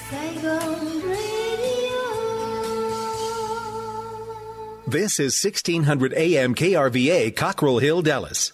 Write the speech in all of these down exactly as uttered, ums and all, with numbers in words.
Saigon Radio. This is sixteen hundred A M K R V A, Cockrell Hill, Dallas.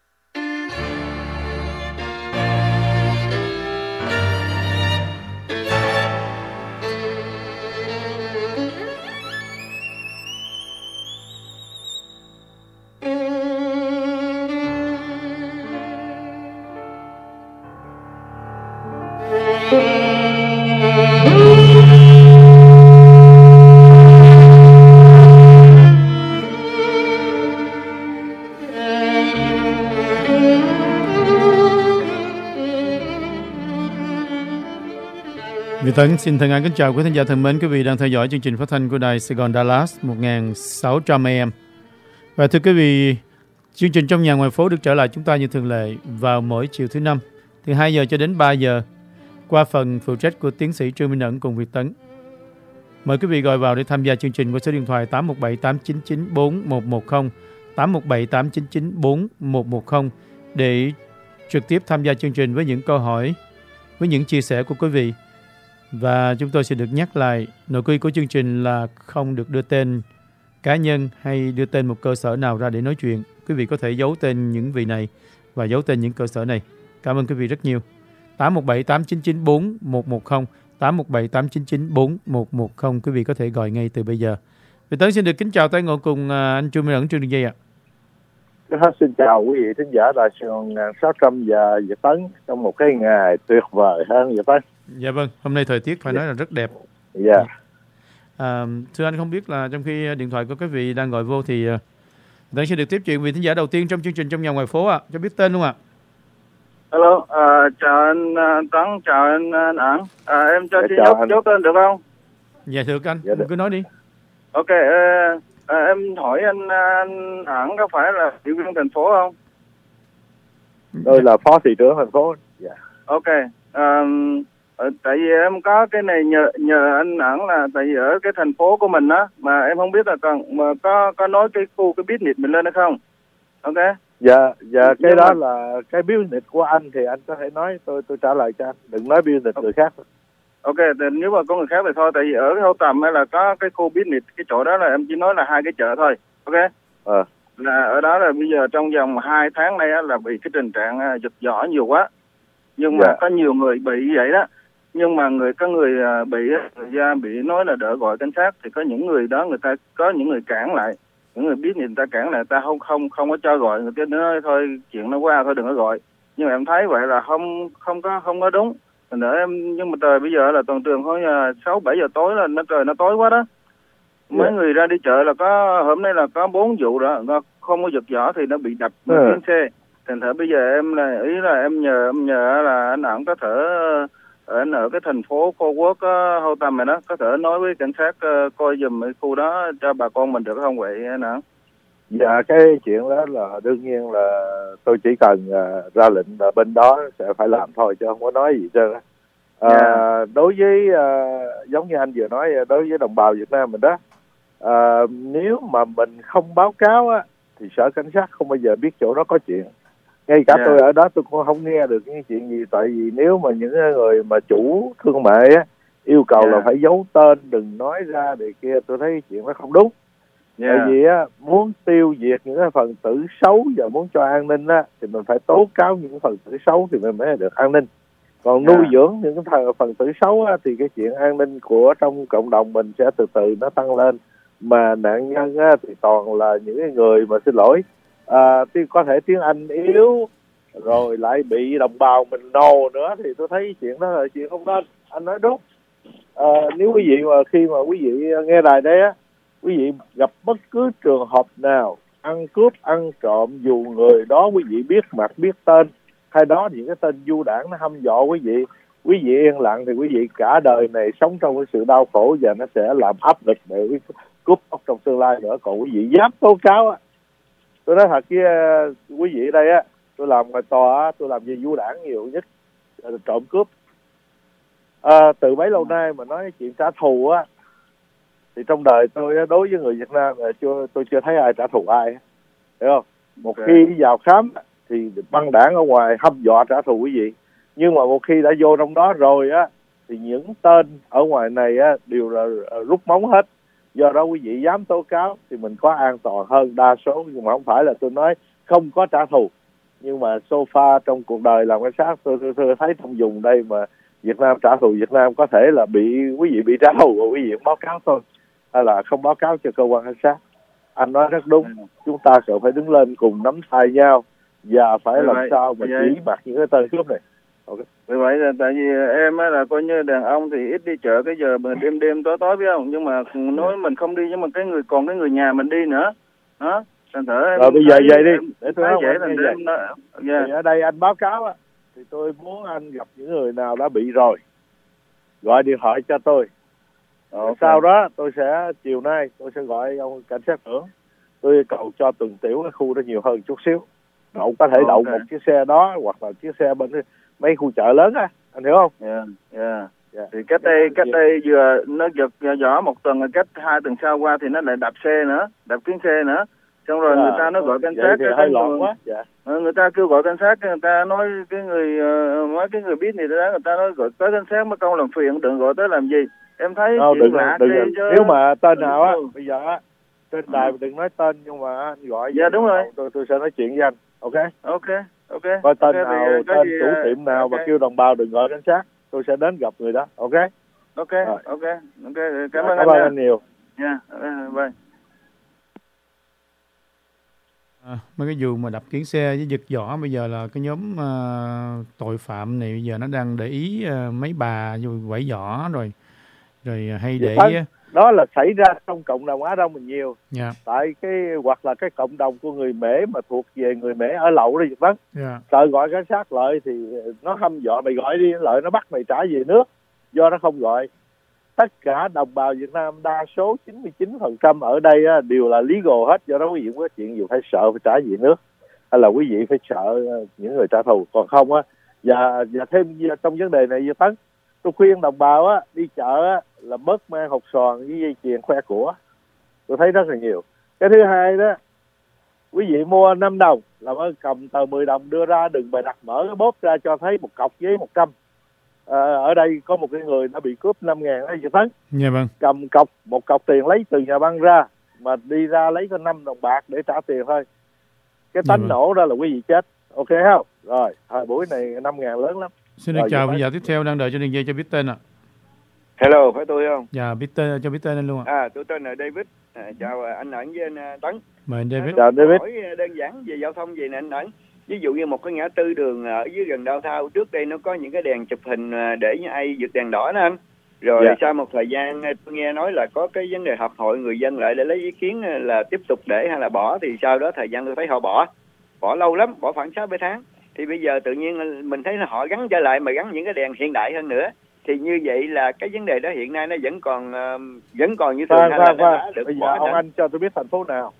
Việt Tấn xin thân ái kính chào quý thính giả thân mến, quý vị đang theo dõi chương trình phát thanh của đài Sài Gòn Dallas một nghìn sáu trăm A M. Và thưa quý vị, chương trình Trong Nhà Ngoài Phố được trở lại chúng ta như thường lệ vào mỗi chiều thứ năm từ hai giờ cho đến ba giờ qua phần phụ trách của tiến sĩ Trương Minh Ẩn cùng Việt Tấn. Mời quý vị gọi vào để tham gia chương trình qua số điện thoại tám một bảy tám chín chín bốn một một không, tám một bảy tám chín chín bốn một một không để trực tiếp tham gia chương trình với những câu hỏi, với những chia sẻ của quý vị. Và chúng tôi sẽ được nhắc lại, nội quy của chương trình là không được đưa tên cá nhân hay đưa tên một cơ sở nào ra để nói chuyện. Quý vị có thể giấu tên những vị này và giấu tên những cơ sở này. Cảm ơn quý vị rất nhiều. tám một bảy tám chín chín bốn một một không, tám một bảy tám chín chín bốn một một không. Quý vị có thể gọi ngay từ bây giờ. Việt Tấn xin được kính chào tay ngộ cùng anh Trương Minh Ẩn trên đường dây ạ. Xin chào quý vị thính giả đài Sài Gòn sáu trăm và Việt Tấn trong một cái ngày tuyệt vời hơn Việt Tấn. Dạ vâng, hôm nay thời tiết phải nói là rất đẹp. Dạ. Yeah. À, thưa anh, không biết là trong khi điện thoại của quý vị đang gọi vô thì Tấn sẽ được tiếp chuyện vị thính giả đầu tiên trong chương trình Trong Nhà Ngoài Phố ạ. À. Cho biết tên luôn ạ. À. Hello, uh, chào anh uh, Tấn, chào anh anh Ẩn. À, em cho chị dạ, nhốt tên được không? Dạ được anh, dạ, cứ nói đi. Ok, uh, uh, em hỏi anh anh Ẩn có phải là thị viên thành phố không? Tôi là phó thị trưởng thành phố. Dạ. Ok. Um, tại vì em có cái này nhờ nhờ anh Ẩn là tại vì ở cái thành phố của mình á, mà em không biết là còn mà có có nói cái khu cái business mình lên hay không. Ok. Dạ, dạ cái Nhưng đó mà... là cái business của anh thì anh có thể nói, tôi tôi trả lời cho anh, đừng nói business người khác. Ok, thì nếu mà có người khác thì thôi, tại vì ở cái Hậu Tầm hay là có cái khu business, cái chỗ đó là em chỉ nói là hai cái chợ thôi. Ok. Ờ. Là ở đó là bây giờ trong vòng hai tháng nay á, là bị cái tình trạng uh, giật giỏ nhiều quá, nhưng mà dạ. có nhiều người bị vậy đó, nhưng mà người có người uh, bị người ta bị nói là đỡ gọi cảnh sát, thì có những người đó người ta có những người cản lại, những người biết người ta cản lại, người ta không không không có cho gọi, người ta nói thôi chuyện nó qua thôi đừng có gọi. Nhưng mà em thấy vậy là không không có không có đúng. Nữa em nhưng mà trời bây giờ là toàn trường thôi sáu bảy giờ tối là nó trời nó tối quá đó. Mấy yeah. người ra đi chợ là có hôm nay là có bốn vụ đó, không có giật giỏ thì nó bị đập yeah. trên xe. Thành thử bây giờ em là ý là em nhờ em nhờ là anh Ẩn có thể anh ở cái thành phố Fort Worth Hậu Tầm này đó, có thể nói với cảnh sát uh, coi giùm cái khu đó cho bà con mình được không vậy anh Ẩn? Dạ cái chuyện đó là đương nhiên là tôi chỉ cần uh, ra lệnh là bên đó sẽ phải làm thôi chứ không có nói gì trơn á. À, yeah. Đối với uh, giống như anh vừa nói, đối với đồng bào Việt Nam mình đó, uh, nếu mà mình không báo cáo á thì sở cảnh sát không bao giờ biết chỗ đó có chuyện. Ngay cả yeah. tôi ở đó tôi cũng không nghe được những chuyện gì, tại vì nếu mà những người mà chủ thương mại á yêu cầu yeah. là phải giấu tên, đừng nói ra để kia, tôi thấy chuyện đó không đúng. Yeah. Tại vì á muốn tiêu diệt những cái phần tử xấu và muốn cho an ninh á thì mình phải tố cáo những phần tử xấu thì mình mới được an ninh. Còn nuôi yeah. dưỡng những cái phần tử xấu á, thì cái chuyện an ninh của trong cộng đồng mình sẽ từ từ nó tăng lên. Mà nạn nhân á, thì toàn là những người mà xin lỗi à, có thể tiếng Anh yếu rồi lại bị đồng bào mình nồ nữa, thì tôi thấy chuyện đó là chuyện không nên. Anh nói đúng. À, nếu quý vị mà khi mà quý vị nghe đài đây á, quý vị gặp bất cứ trường hợp nào ăn cướp ăn trộm, dù người đó quý vị biết mặt biết tên, hay đó những cái tên du đảng nó hăm dọa quý vị, quý vị yên lặng thì quý vị cả đời này sống trong cái sự đau khổ và nó sẽ làm áp lực để cướp bóc trong tương lai nữa. Còn quý vị dám tố cáo á, tôi nói thật với quý vị đây á, tôi làm ngoài tòa á, tôi làm về du đảng nhiều nhất là trộm cướp. À, từ bấy lâu nay mà nói chuyện trả thù á, thì trong đời tôi đối với người Việt Nam là chưa tôi chưa thấy ai trả thù ai, hiểu không? Một okay. khi vào khám thì băng đảng ở ngoài hăm dọa trả thù quý vị, nhưng mà một khi đã vô trong đó rồi á thì những tên ở ngoài này á, đều là rút móng hết. Do đó quý vị dám tố cáo thì mình có an toàn hơn đa số, nhưng mà không phải là tôi nói không có trả thù. Nhưng mà so far trong cuộc đời làm cảnh sát, tôi, tôi, tôi thấy trong vùng đây mà Việt Nam trả thù Việt Nam có thể là bị quý vị bị trả thù và quý vị báo cáo thôi, hay là không báo cáo cho cơ quan cảnh sát. Anh nói rất đúng, chúng ta cần phải đứng lên cùng nắm tay nhau và phải Vậy làm vậy, sao mà vậy. chỉ mặt những cái tên cướp này. Okay. Vì vậy là tại vì em á là coi như đàn ông thì ít đi chợ cái giờ mà đêm đêm tối tối biết không, nhưng mà nói mình không đi, nhưng mà cái người còn cái người nhà mình đi nữa đó. Thành thử em Rồi bây giờ thấy- vậy đi, em để tôi thấy nói vậy anh là như để vậy. em nói dạ. Thì ở đây anh báo cáo á, thì tôi muốn anh gặp những người nào đã bị rồi, gọi điện thoại cho tôi. Ok. Sau đó tôi sẽ chiều nay tôi sẽ gọi ông cảnh sát trưởng, tôi yêu cầu cho tuần tiểu cái khu đó nhiều hơn chút xíu. Đậu có thể đậu Ok. một chiếc xe đó hoặc là chiếc xe bên mấy khu chợ lớn á, anh hiểu không? Dạ, dạ. Dạ. Thì cách đây cách đây vừa nó giật giỏ một tuần, rồi cách hai tuần sau qua thì nó lại đạp xe nữa, đạp kiến xe nữa. Xong rồi Dạ, người ta nó gọi cảnh vậy sát thì cái hơi người- loạn quá. Dạ. Ờ, người ta kêu gọi cảnh sát, người ta nói cái người ờ, mấy cái người biết gì đó, người ta nói gọi tới cảnh sát mất công làm phiền, đừng gọi tới làm gì. Em thấy Đâu, chuyện đừng, lạ đừng, ghê đừng. chứ. Nếu mà tên nào á, Ừ. bây giờ á, trên đài đừng nói tên, nhưng mà anh gọi. Dạ, đúng rồi. Tôi tôi sẽ nói chuyện với anh, ok? Ok, ok. Coi tên Ok, thì, nào, có tên gì, chủ ờ, tiệm nào ok. mà kêu đồng bào đừng gọi cảnh sát, tôi sẽ đến gặp người đó, ok? Ok, Rồi. ok, ok. Cảm Dạ, ơn cảm anh ơn nha. anh nhiều. Nha, ờ, bye. À, mấy cái vụ mà đập kiến xe với giật giỏ bây giờ là cái nhóm à, tội phạm này bây giờ nó đang để ý à, mấy bà rồi quẩy giỏ rồi rồi hay Dạ, để vâng. Đó là xảy ra trong cộng đồng Á Đông mình nhiều. dạ Tại cái hoặc là cái cộng đồng của người Mễ mà thuộc về người Mễ ở lậu đó, vâng. dạ Sợ gọi cảnh sát lại thì nó hăm dọa mày gọi đi, lợi nó bắt mày trả về nước. Do nó không gọi. Tất cả đồng bào Việt Nam đa số chín mươi chín phần trăm ở đây á, đều là legal hết. Do đó quý vị không có chuyện gì phải sợ phải trả về nước, hay là quý vị phải sợ những người trả thù. Còn không á, và, và thêm trong vấn đề này, Tấn, tôi khuyên đồng bào á đi chợ á là bớt mang hột xoàn với dây chuyền khoe của. Tôi thấy rất là nhiều. Cái thứ hai đó, quý vị mua năm đồng làm ơn cầm tờ mười đồng đưa ra, đừng bày đặt mở cái bóp ra cho thấy một cọc giấy một trăm. À, ở đây có một cái người đã bị cướp năm ngàn đó, Tấn. dạ vâng Cầm cọc một cọc tiền lấy từ nhà băng ra mà đi ra lấy có năm đồng bạc để trả tiền thôi. Cái Dạ tánh vâng. nổ đó là quý vị chết, ok không? Rồi thời buổi này năm ngàn lớn lắm. xin được Rồi, chào dạ, bây giờ tiếp theo đang đợi cho đường dây cho biết tên ạ. Hello, phải tôi không? Dạ biết tên cho biết tên anh luôn ạ. À, tôi tên là David. À, chào anh Ẩn với anh à, Tấn. Mời anh David. Chào David. Hỏi đơn giản về giao thông gì nè anh Ẩn. Ví dụ như một cái ngã tư đường ở dưới gần downtown, trước đây nó có những cái đèn chụp hình à, để như ai vượt đèn đỏ đó anh. Rồi Dạ. sau một thời gian tôi nghe nói là có cái vấn đề họp hội người dân lại để lấy ý kiến là tiếp tục để hay là bỏ, thì sau đó thời gian tôi thấy họ bỏ. Bỏ lâu lắm, bỏ khoảng sáu bảy tháng. Thì bây giờ tự nhiên mình thấy là họ gắn trở lại mà gắn những cái đèn hiện đại hơn nữa. Thì như vậy là cái vấn đề đó hiện nay nó vẫn còn uh, vẫn còn như thường Khoan, hay là khoan, nó đã khoan. được Bây giờ bỏ ông hả? anh cho tôi biết thành phố nào.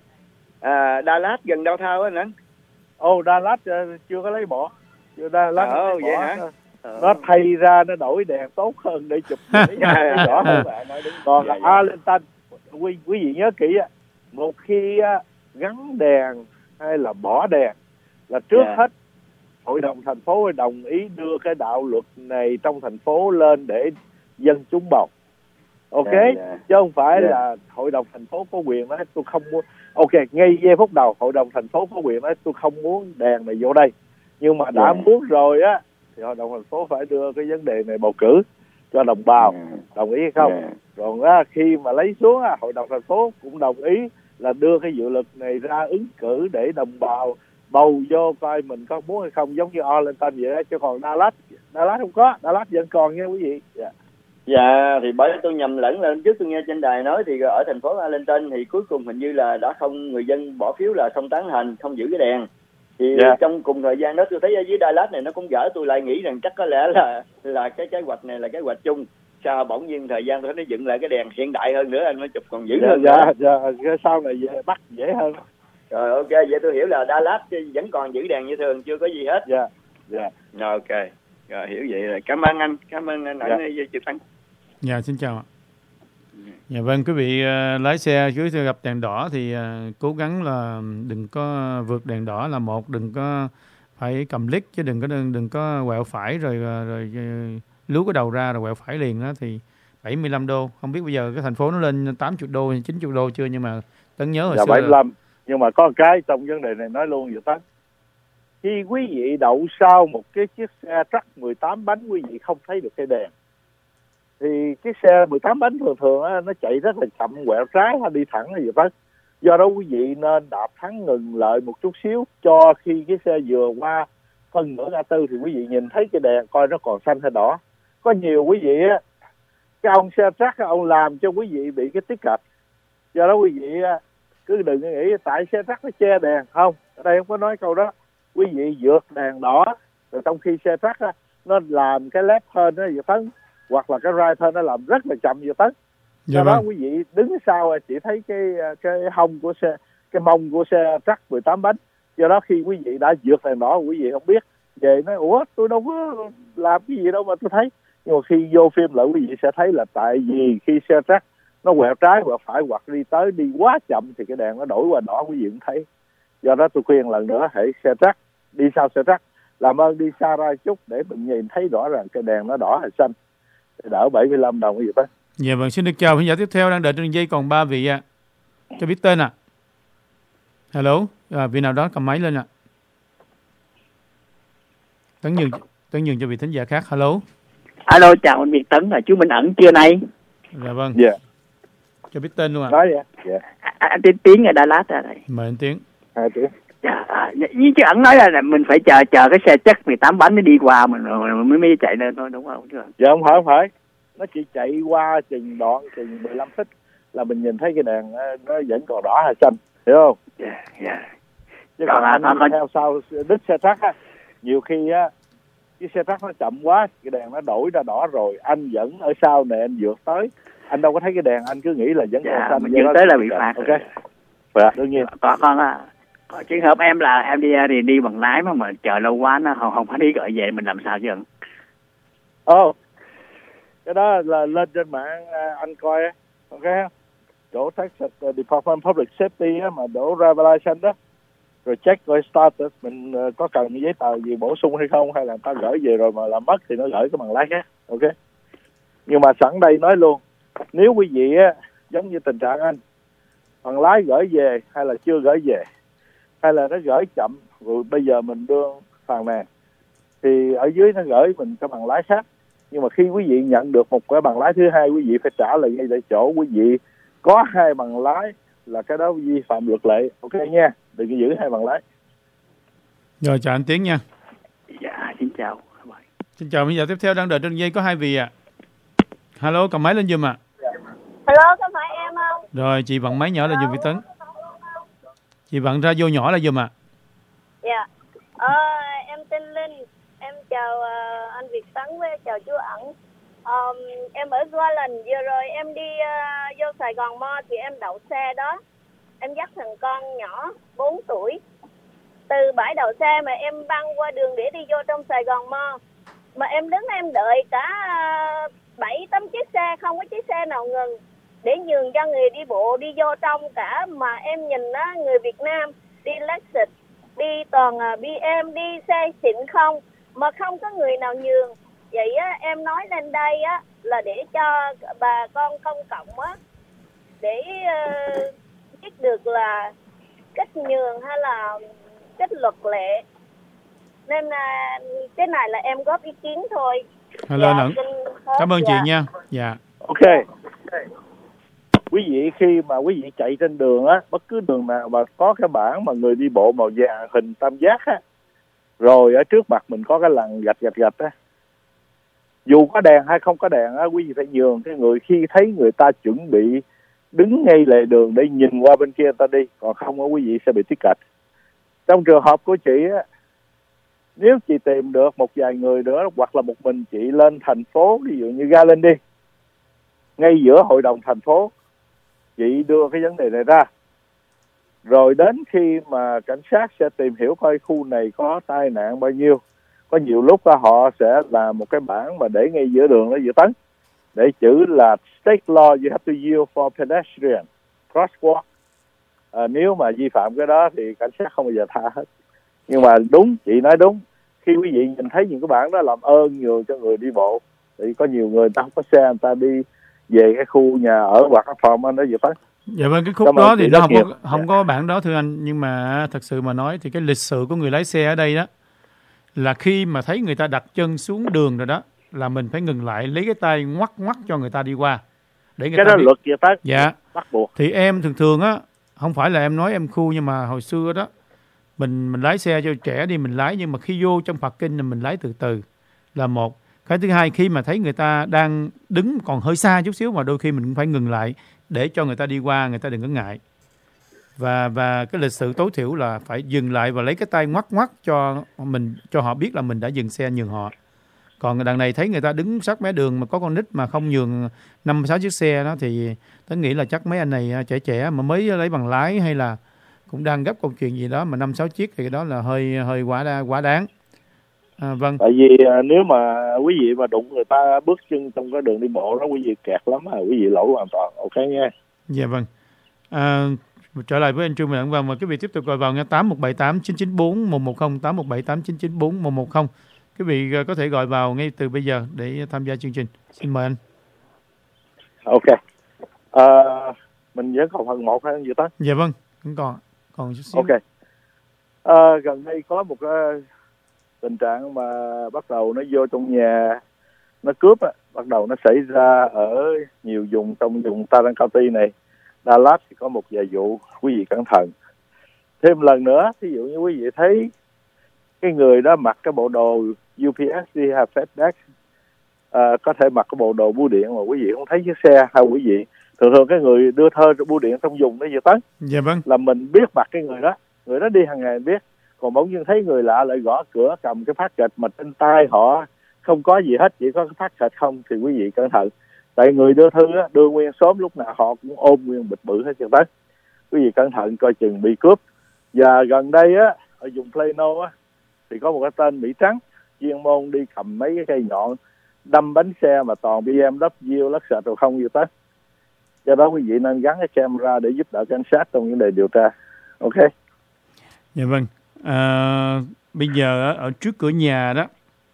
À, Đà Lạt gần downtown á anh. Ồ, Đà Lạt uh, chưa có lấy bỏ. Chưa Đà Lạt Ờ, nó lấy vậy bỏ. hả? Nó- Nó thay ra nó đổi đèn tốt hơn để chụp cái rõ hơn. Bạn nói đúng. Còn Dạ, là dạ. Arlington, quý, quý vị nhớ kỹ á, một khi á, gắn đèn hay là bỏ đèn là trước Dạ. hết hội đồng thành phố phải đồng ý đưa cái đạo luật này trong thành phố lên để dân chúng bầu. Ok, Dạ, dạ. chứ không phải Dạ. là hội đồng thành phố có quyền nói tôi không muốn. Ok, ngay giây phút đầu hội đồng thành phố có quyền nói tôi không muốn đèn này vô đây, nhưng mà đã Dạ. muốn rồi á thì hội đồng thành phố phải đưa cái vấn đề này bầu cử cho đồng bào. Dạ. Đồng ý hay không? Dạ. Còn á, khi mà lấy xuống á, hội đồng thành phố cũng đồng ý là đưa cái dự luật này ra ứng cử để đồng bào bầu vô coi mình có muốn hay không, giống như Arlington vậy đó. Chứ còn Dallas, Dallas không có, Dallas vẫn còn nha quý vị. Dạ. Dạ, thì bởi tôi nhầm lẫn là trước tôi nghe trên đài nói thì ở thành phố Arlington thì cuối cùng hình như là đã không, người dân bỏ phiếu là không tán thành, không giữ cái đèn. Thì Dạ. trong cùng thời gian đó tôi thấy ở dưới Dallas này nó cũng gỡ, tôi lại nghĩ rằng chắc có lẽ là là cái kế hoạch này là kế hoạch chung. Sao bỗng nhiên thời gian tôi thấy nó dựng lại cái đèn hiện đại hơn nữa, anh nó chụp còn dữ Dạ, hơn dạ, nữa. dạ, cái sau này dễ, bắt dễ hơn. Rồi ok, vậy tôi hiểu là Dallas vẫn còn giữ đèn như thường, chưa có gì hết. Dạ, dạ. Rồi ok, rồi hiểu vậy rồi. Cảm ơn anh, cảm ơn anh Dạ. Ẩn với chị Thắng. Dạ xin chào ạ. Dạ vâng, quý vị ờ, lái xe cứ gặp đèn đỏ thì ờ, cố gắng là đừng có vượt đèn đỏ là một, đừng có phải cầm lít chứ đừng có đừng, đừng có quẹo phải rồi ờ, rồi ờ, lú cái đầu ra rồi quẹo phải liền đó thì bảy mươi lăm đô. Không biết bây giờ cái thành phố nó lên tám mươi đô hay chín mươi đô chưa, nhưng mà Tấn nhớ hồi dạ, xưa bảy mươi lăm. Nhưng mà có một cái trong vấn đề này nói luôn vậy Tấn. Khi quý vị đậu sau một cái chiếc xe truck mười tám bánh, quý vị không thấy được cây đèn. Thì cái xe mười tám bánh thường thường á, nó chạy rất là chậm, quẹo trái hay đi thẳng hay gì đó. Do đó quý vị nên đạp thắng ngừng lại một chút xíu, cho khi cái xe vừa qua phân nửa ngã tư thì quý vị nhìn thấy cái đèn coi nó còn xanh hay đỏ. Có nhiều quý vị á, cái ông xe truck ông làm cho quý vị bị cái tiết kạch. Do đó quý vị cứ đừng nghĩ tại xe truck nó che đèn. Không, ở đây không có nói câu đó. Quý vị vượt đèn đỏ rồi trong khi xe truck á, nó làm cái left turn nó vừa Tấn, hoặc là cái right turn nó làm rất là chậm vừa Tấn. Do đó quý vị đứng sau chỉ thấy cái cái hông của xe, cái mông của xe truck mười tám bánh. Do đó khi quý vị đã vượt đèn đỏ, quý vị không biết, về nói ủa tôi đâu có làm cái gì đâu mà tôi thấy. Nhưng mà khi vô phim lại quý vị sẽ thấy là tại vì khi xe truck nó quẹo trái quẹo phải hoặc đi tới đi quá chậm thì cái đèn nó đổi qua đỏ, quý vị cũng thấy. Do đó tôi khuyên lần nữa hãy xe truck đi sau xe truck làm ơn đi xa ra chút để mình nhìn thấy rõ ràng cái đèn nó đỏ hay xanh, đỡ bảy mươi lăm đồng cái gì đó. Dạ vâng, xin được chào khán giả tiếp theo đang đợi trên đường dây còn ba vị ạ. À. Cho biết tên ạ. À. Hello, à, vị nào đó cầm máy lên ạ. À. Tấn nhường, Tấn nhường cho vị thính giả khác. Hello. Alo, chào anh Việt Tấn, là chú Minh Ẩn trưa nay. Dạ vâng. Dạ. Yeah. Cho biết tên luôn ạ. À. Nói vậy. Dạ. À, anh Tiến Tiến ở Dallas ở đây. Mời anh Tiến. Hai tiếng. Dạ, à, với chứ ẩn nói là, là mình phải chờ chờ cái xe chắc mười tám bánh nó đi qua mình rồi mới mới chạy lên thôi, đúng không? Chứ? Dạ không phải, không phải. Nó chỉ chạy qua chừng đoạn chừng mười lăm phút là mình nhìn thấy cái đèn nó vẫn còn đỏ hay xanh, hiểu không? Dạ, yeah, dạ. Yeah. Chứ còn anh à, theo sau đứt xe truck á, nhiều khi á cái xe truck nó chậm quá, cái đèn nó đổi ra đỏ rồi, anh vẫn ở sau này anh vượt tới, anh đâu có thấy cái đèn, anh cứ nghĩ là vẫn còn yeah, xanh. Mình vượt tới là bị phạt. Ok. Dạ, đương nhiên. Còn con á, còn trường hợp em là em đi thì đi bằng lái mà mà chờ lâu quá nó không không có đi gọi về, mình làm sao chứ? Ồ. Oh. Cái đó là lên trên mạng anh coi á, ok, chỗ Texas Department of Public Safety á, mà đổ Revelation đó, rồi check coi status mình có cần giấy tờ gì bổ sung hay không, hay là ta gửi về rồi mà làm mất thì nó gửi cái bằng lái khác, ok. Nhưng mà sẵn đây nói luôn, nếu quý vị á giống như tình trạng anh, bằng lái gửi về hay là chưa gửi về, hay là nó gửi chậm rồi bây giờ mình đưa phàn nàn, thì ở dưới nó gửi mình cái bằng lái khác. Nhưng mà khi quý vị nhận được một cái bằng lái thứ hai, quý vị phải trả lời ngay tại chỗ. Quý vị có hai bằng lái là cái đó vi phạm luật lệ, ok nha, đừng có giữ hai bằng lái. Rồi, chào anh Tiến nha. Dạ, xin chào. Xin chào, bây giờ tiếp theo đang đợi trên dây có hai vị ạ. À. Hello, cầm máy lên giùm ạ. À. Hello, có phải em không? Rồi, chị vặn máy nhỏ là giùm Việt Tấn. Chị vặn ra vô nhỏ là giùm ạ. À. Dạ. Ờ, em tên Linh. Em chào uh, anh Việt Tấn với chào chú Ẩn. Um, em ở Gualan, vừa rồi em đi uh, vô Sài Gòn Mo thì em đậu xe đó. Em dắt thằng con nhỏ bốn tuổi từ bãi đậu xe mà em băng qua đường để đi vô trong Sài Gòn Mo. Mà em đứng em đợi cả bảy tám chiếc xe, không có chiếc xe nào ngừng để nhường cho người đi bộ đi vô trong cả. Mà em nhìn á, người Việt Nam đi Lexus, đi toàn bê em, đi xe xịn không, mà không có người nào nhường. Vậy á, em nói lên đây á là để cho bà con công cộng á để uh, biết được là cách nhường hay là cách luật lệ. Nên uh, cái này là em góp ý kiến thôi. Hello, dạ, Nẫn. Cảm ơn dạ. chị nha. Dạ. Ok. Quý vị khi mà quý vị chạy trên đường á, bất cứ đường nào mà có cái bảng mà người đi bộ màu vàng hình tam giác á, rồi ở trước mặt mình có cái lằn gạch gạch gạch á, dù có đèn hay không có đèn á, quý vị phải nhường cái người khi thấy người ta chuẩn bị đứng ngay lề đường để nhìn qua bên kia người ta đi, còn không á quý vị sẽ bị tiết kạch. Trong trường hợp của chị á, nếu chị tìm được một vài người nữa hoặc là một mình chị lên thành phố, ví dụ như Garland đi, ngay giữa hội đồng thành phố, chị đưa cái vấn đề này ra, rồi đến khi mà cảnh sát sẽ tìm hiểu coi khu này có tai nạn bao nhiêu. Có nhiều lúc họ sẽ làm một cái bảng mà để ngay giữa đường đó giữa Tấn, để chữ là state law you have to yield for pedestrian crosswalk. À, nếu mà vi phạm cái đó thì cảnh sát không bao giờ tha hết. Nhưng mà đúng, chị nói đúng, khi quý vị nhìn thấy những cái bảng đó làm ơn nhường cho người đi bộ Thì có nhiều người ta không có xe, người ta đi về cái khu nhà ở hoặc cái phòng anh đó vậy phải. Dạ vâng, cái khúc Cảm đó ơn thì chị nó rất không nhiều. có không có bản đó thưa anh, nhưng mà thật sự mà nói thì cái lịch sự của người lái xe ở đây đó là khi mà thấy người ta đặt chân xuống đường rồi đó là mình phải ngừng lại, lấy cái tay ngoắc ngoắc cho người ta đi qua để người Cái ta đó biết. luật vậy phải. Dạ. Bắt buộc. Thì em thường thường á, không phải là em nói em khu, nhưng mà hồi xưa đó mình mình lái xe cho trẻ đi mình lái, nhưng mà khi vô trong parking là mình lái từ từ là một. Cái thứ hai, khi mà thấy người ta đang đứng còn hơi xa chút xíu mà đôi khi mình cũng phải ngừng lại để cho người ta đi qua, người ta đừng có ngại. Và và cái lịch sự tối thiểu là phải dừng lại và lấy cái tay ngoắc ngoắc cho mình, cho họ biết là mình đã dừng xe nhường họ. Còn đằng này thấy người ta đứng sát mé đường mà có con nít mà không nhường năm sáu chiếc xe đó thì tôi nghĩ là chắc mấy anh này trẻ trẻ mà mới lấy bằng lái hay là cũng đang gấp công chuyện gì đó mà năm sáu chiếc thì cái đó là hơi hơi quá đa, quá đáng. À, vâng. Tại vì à, nếu mà quý vị mà đụng người ta bước chân trong cái đường đi bộ đó, quý vị kẹt lắm à, quý vị lỗi hoàn toàn. Ok nha. Dạ vâng. À, trở lại với anh Trương Minh Vâng, và quý vị tiếp tục gọi vào nghe tám một bảy tám chín chín bốn một một không, tám một bảy tám chín chín bốn một một không. Quý vị có thể gọi vào ngay từ bây giờ để tham gia chương trình. Xin mời anh. Ok. À, mình vẫn còn phần một hay không vậy ta? Dạ vâng, vẫn còn còn chút xíu. Ok. À, gần đây có một cái tình trạng mà bắt đầu nó vô trong nhà nó cướp á, bắt đầu nó xảy ra ở nhiều vùng trong vùng Tarrant County này. Dallas thì có một vài vụ, quý vị cẩn thận. Thêm lần nữa, ví dụ như quý vị thấy cái người đó mặc cái bộ đồ u pê ét đi hay FedEx, à, có thể mặc cái bộ đồ bưu điện mà quý vị không thấy chiếc xe, hay quý vị thường thường cái người đưa thơ bưu điện trong vùng đó vậy tới. Dạ vâng. Là mình biết mặt cái người đó, người đó đi hàng ngày biết. Còn bỗng nhiên thấy người lạ lại gõ cửa cầm cái phát kịch mà trên tay họ không có gì hết, chỉ có cái phát kịch không, thì quý vị cẩn thận. Tại người đưa thư á, đưa nguyên xóm lúc nào họ cũng ôm nguyên bịch bự hết trơn tới. Quý vị cẩn thận coi chừng bị cướp. Và gần đây á, ở vùng Plano á, thì có một cái tên Mỹ trắng chuyên môn đi cầm mấy cái cây nhọn đâm bánh xe mà toàn bê em vê lắc sệt rồi không gì tới. Do đó quý vị nên gắn cái camera để giúp đỡ cảnh sát trong vấn đề điều tra. Ok. Dạ vâng. À, bây giờ ở trước cửa nhà đó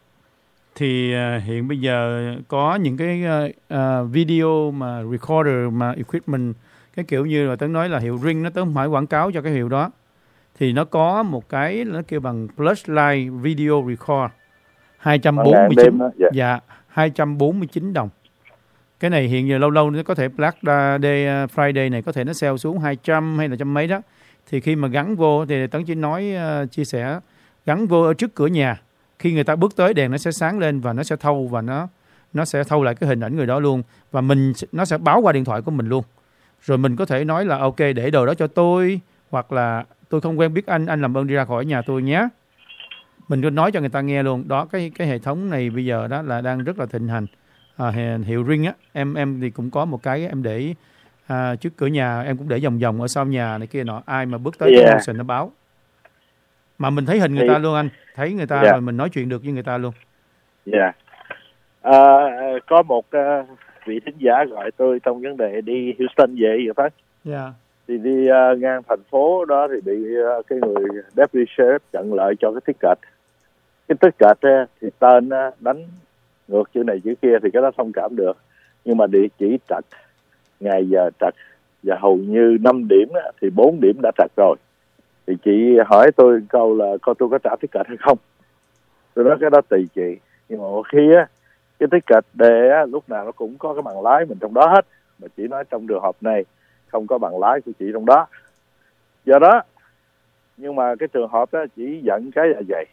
thì uh, hiện bây giờ có những cái uh, video mà recorder mà equipment, cái kiểu như là Tấn nói là hiệu Ring, nó Tấn không phải quảng cáo cho cái hiệu đó, thì nó có một cái nó kêu bằng Flashlight Video Record hai trăm bốn mươi chín, dạ. dạ hai trăm bốn mươi chín đồng. Cái này hiện giờ lâu lâu nó có thể Black Day Friday này có thể nó sale xuống hai trăm hay là trăm mấy đó. Thì khi mà gắn vô thì Tấn chỉ nói uh, chia sẻ gắn vô ở trước cửa nhà, khi người ta bước tới đèn nó sẽ sáng lên và nó sẽ thâu và nó nó sẽ thâu lại cái hình ảnh người đó luôn, và mình nó sẽ báo qua điện thoại của mình luôn. Rồi mình có thể nói là ok để đồ đó cho tôi, hoặc là tôi không quen biết anh, anh làm ơn đi ra khỏi nhà tôi nhé. Mình có nói cho người ta nghe luôn. Đó, cái cái hệ thống này bây giờ đó là đang rất là thịnh hành. À, hiệu Ring á, em em thì cũng có một cái em để à, trước cửa nhà, em cũng để vòng vòng ở sau nhà này kia nọ, ai mà bước tới yeah. cái motion nó báo. Mà mình thấy hình người ta luôn anh, thấy người ta yeah. rồi mình nói chuyện được với người ta luôn. Dạ. Yeah. À, có một uh, vị thính giả gọi tôi trong vấn đề đi Houston về vậy phải. Dạ. Thì đi uh, ngang thành phố đó thì bị uh, cái người deputy sheriff chặn lại cho cái ticket. Cái ticket uh, thì tên uh, đánh ngược chữ này chữ kia thì cái đó thông cảm được, nhưng mà địa chỉ trật, ngày giờ trật, và hầu như năm điểm uh, thì bốn điểm đã trật rồi. Thì chị hỏi tôi câu là coi tôi có trả ticket hay không. Tôi nói cái đó tùy chị, nhưng mà một khi á cái ticket đề á, lúc nào nó cũng có cái bằng lái mình trong đó hết, mà chỉ nói trong trường hợp này không có bằng lái của chị trong đó. Do đó, nhưng mà cái trường hợp đó chỉ dẫn cái là vậy,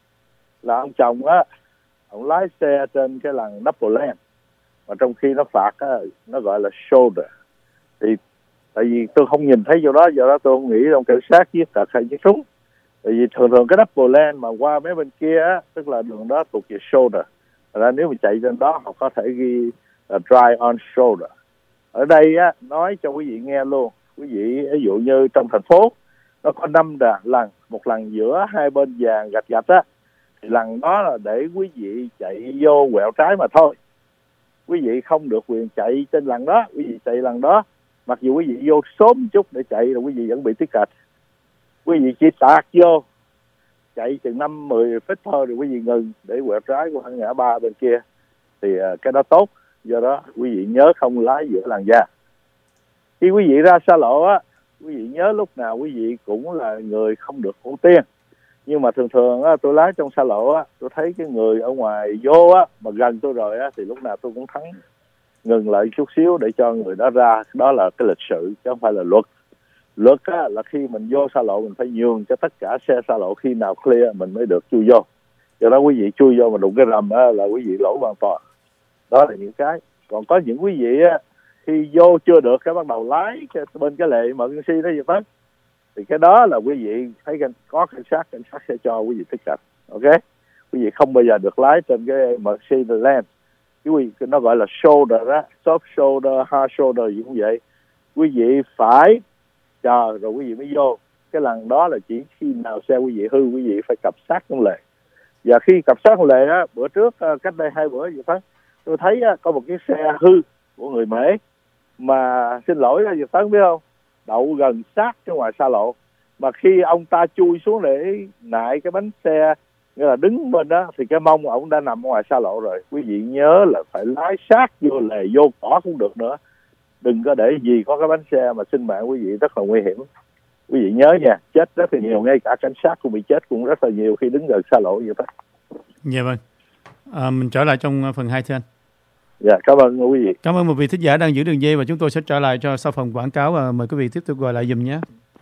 là ông chồng á, ông lái xe trên cái làn Napoleon, mà trong khi nó phạt á, nó gọi là shoulder. Thì tại vì tôi không nhìn thấy vô đó, do đó tôi không nghĩ ông cảnh sát giết tật hay giết súng. Tại vì thường thường cái Napoleon mà qua mấy bên kia á, tức là đường đó thuộc về shoulder. Ra nếu mình chạy trên đó họ có thể ghi là dry on shoulder. Ở đây á, nói cho quý vị nghe luôn, quý vị ví dụ như trong thành phố nó có năm đà lần, một lần giữa hai bên vàng gạch gạch á, thì lần đó là để quý vị chạy vô quẹo trái mà thôi. Quý vị không được quyền chạy trên lần đó, quý vị chạy lần đó, mặc dù quý vị vô sớm chút để chạy là quý vị vẫn bị ticket. Quý vị chỉ tạt vô chạy chừng năm mười phút thôi rồi quý vị ngừng để quẹo trái qua ngã ba bên kia. thì uh, cái đó tốt. Do đó quý vị nhớ không lái giữa làn da. Khi quý vị ra xa lộ á, quý vị nhớ lúc nào quý vị cũng là người không được ưu tiên. Nhưng mà thường thường á, tôi lái trong xa lộ á, tôi thấy cái người ở ngoài vô á, mà gần tôi rồi á, thì lúc nào tôi cũng thắng ngừng lại chút xíu để cho người đó ra. Đó là cái lịch sự chứ không phải là luật. Luật á, là khi mình vô xa lộ mình phải nhường cho tất cả xe xa lộ, khi nào clear mình mới được chui vô. Do đó quý vị chui vô mà đụng cái rầm á, là quý vị lỗi hoàn toàn. Đó là những cái. Còn có những quý vị á, khi vô chưa được cái bắt đầu lái cái, bên cái lệ emergency đó gì đó, thì cái đó là quý vị thấy có cảnh sát, cảnh sát sẽ cho quý vị tiếp cận. Ok, quý vị không bao giờ được lái trên cái emergency lane. Cái quý vị, nó gọi là shoulder á, soft shoulder, hard shoulder gì cũng vậy. Quý vị phải chờ rồi quý vị mới vô. Cái lần đó là chỉ khi nào xe quý vị hư quý vị phải cập sát con lệ. Và khi cập sát con lệ á, bữa trước cách đây hai bữa gì đó, tôi thấy á, có một cái xe hư của người Mễ mà xin lỗi là Việt Tấn biết không, đậu gần sát cái ngoài xa lộ, mà khi ông ta chui xuống để nại cái bánh xe, nghĩa là đứng bên đó, thì cái mông ông đã nằm ngoài xa lộ rồi. Quý vị nhớ là phải lái sát vô lề, vô cỏ cũng được nữa, đừng có để gì có cái bánh xe mà sinh mạng quý vị rất là nguy hiểm. Quý vị nhớ nha, chết rất là nhiều, ngay cả cảnh sát cũng bị chết cũng rất là nhiều khi đứng gần xa lộ vậy đó. Dạ vâng. À, mình trở lại trong phần hai thưa anh. Dạ, cảm ơn quý vị. Cảm ơn một vị thính giả đang giữ đường dây và chúng tôi sẽ trở lại cho sau phần quảng cáo và mời quý vị tiếp tục gọi lại giùm nhé.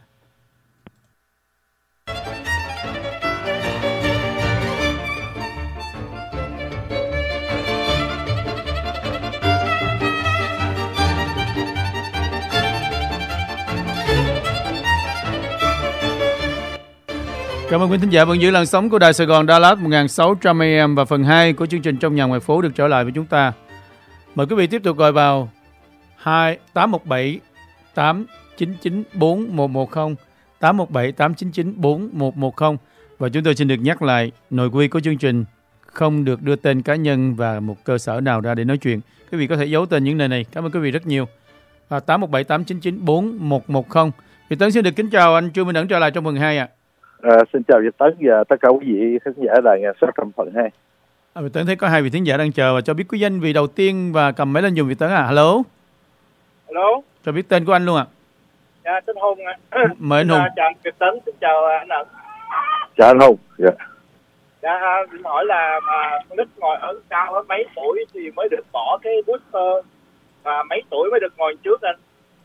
Cảm ơn quý thính giả vẫn giữ làn sóng của Đài Sài Gòn Dallas một nghìn sáu trăm A M và phần hai của chương trình Trong Nhà Ngoài Phố được trở lại với chúng ta. Mời quý vị tiếp tục gọi vào hai tám một bảy tám chín chín bốn một một không, tám một bảy tám chín chín bốn một một không, và chúng tôi xin được nhắc lại nội quy của chương trình không được đưa tên cá nhân và một cơ sở nào ra để nói chuyện. Quý vị có thể giấu tên những nơi này. Cảm ơn quý vị rất nhiều. Và tám một bảy tám chín chín bốn một một không. Việt Tấn xin được kính chào anh Trương Minh Ẩn trở lại trong phần hai ạ. À, xin chào Việt Tấn và tất cả quý vị khán giả đài nghe số trong phần hai. À, Việt Tấn thấy có hai vị thính giả đang chờ và cho biết quý danh vị đầu tiên và cầm máy lên dùng Việt Tấn à. Hello. Hello. Cho biết tên của anh luôn ạ. À. Dạ, tên Hùng ạ. Mời anh Hùng. À, chào Việt Tấn, xin chào anh Ẩn. Chào anh Hùng. Dạ. Dạ, xin hỏi là à, nít ngồi ở cao ở mấy tuổi thì mới được bỏ cái booster và mấy tuổi mới được ngồi trước anh?